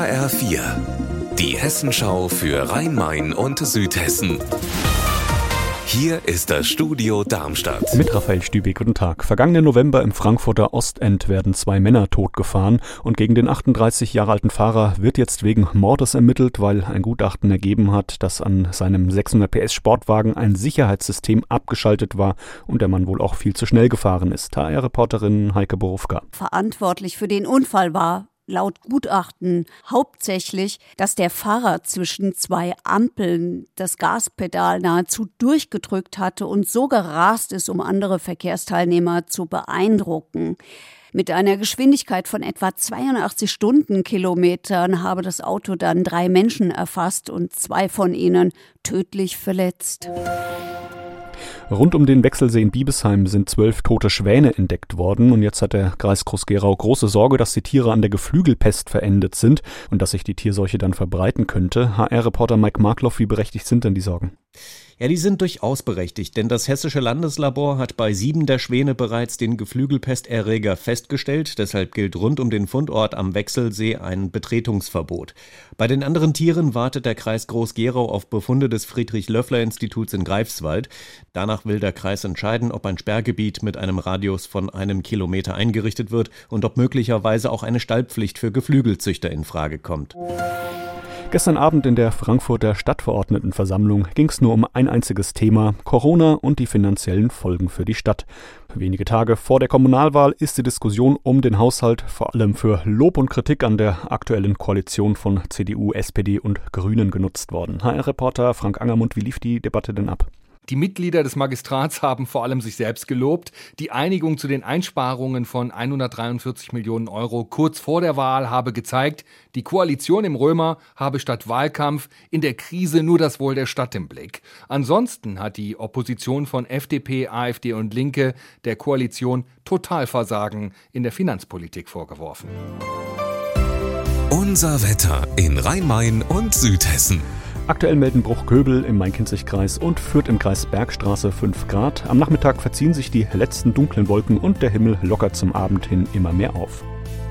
HR4, die Hessenschau für Rhein-Main und Südhessen. Hier ist das Studio Darmstadt. Mit Raphael Stübeck, guten Tag. Vergangenen November im Frankfurter Ostend werden 2 Männer totgefahren und gegen den 38 Jahre alten Fahrer wird jetzt wegen Mordes ermittelt, weil ein Gutachten ergeben hat, dass an seinem 600 PS Sportwagen ein Sicherheitssystem abgeschaltet war und der Mann wohl auch viel zu schnell gefahren ist. HR-Reporterin Heike Borufka. Verantwortlich für den Unfall war laut Gutachten hauptsächlich, dass der Fahrer zwischen 2 Ampeln das Gaspedal nahezu durchgedrückt hatte und so gerast ist, um andere Verkehrsteilnehmer zu beeindrucken. Mit einer Geschwindigkeit von etwa 82 Stundenkilometern habe das Auto dann 3 Menschen erfasst und 2 von ihnen tödlich verletzt. Rund um den Wechselsee in Biebesheim sind 12 tote Schwäne entdeckt worden und jetzt hat der Kreis Groß-Gerau große Sorge, dass die Tiere an der Geflügelpest verendet sind und dass sich die Tierseuche dann verbreiten könnte. HR-Reporter Mike Markloff, wie berechtigt sind denn die Sorgen? Ja, die sind durchaus berechtigt, denn das Hessische Landeslabor hat bei 7 der Schwäne bereits den Geflügelpesterreger festgestellt. Deshalb gilt rund um den Fundort am Wechselsee ein Betretungsverbot. Bei den anderen Tieren wartet der Kreis Groß-Gerau auf Befunde des Friedrich-Löffler-Instituts in Greifswald. Danach will der Kreis entscheiden, ob ein Sperrgebiet mit einem Radius von 1 Kilometer eingerichtet wird und ob möglicherweise auch eine Stallpflicht für Geflügelzüchter in Frage kommt. Gestern Abend in der Frankfurter Stadtverordnetenversammlung ging es nur um ein einziges Thema: Corona und die finanziellen Folgen für die Stadt. Wenige Tage vor der Kommunalwahl ist die Diskussion um den Haushalt vor allem für Lob und Kritik an der aktuellen Koalition von CDU, SPD und Grünen genutzt worden. HR-Reporter Frank Angermund, wie lief die Debatte denn ab? Die Mitglieder des Magistrats haben vor allem sich selbst gelobt. Die Einigung zu den Einsparungen von 143 Millionen Euro kurz vor der Wahl habe gezeigt, die Koalition im Römer habe statt Wahlkampf in der Krise nur das Wohl der Stadt im Blick. Ansonsten hat die Opposition von FDP, AfD und Linke der Koalition Totalversagen in der Finanzpolitik vorgeworfen. Unser Wetter in Rhein-Main und Südhessen. Aktuell melden Bruchköbel im Main-Kinzig-Kreis und Fürth im Kreis Bergstraße 5 Grad. Am Nachmittag verziehen sich die letzten dunklen Wolken und der Himmel lockert zum Abend hin immer mehr auf.